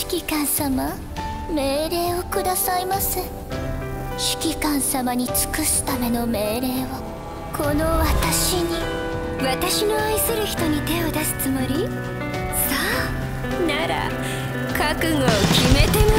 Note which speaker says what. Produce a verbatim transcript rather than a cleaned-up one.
Speaker 1: 指揮官様、命令をくださいませ。指揮官様に尽くすための命令をこの私に。
Speaker 2: 私の愛する人に手を出すつもり？さあ、なら覚悟を決めてみ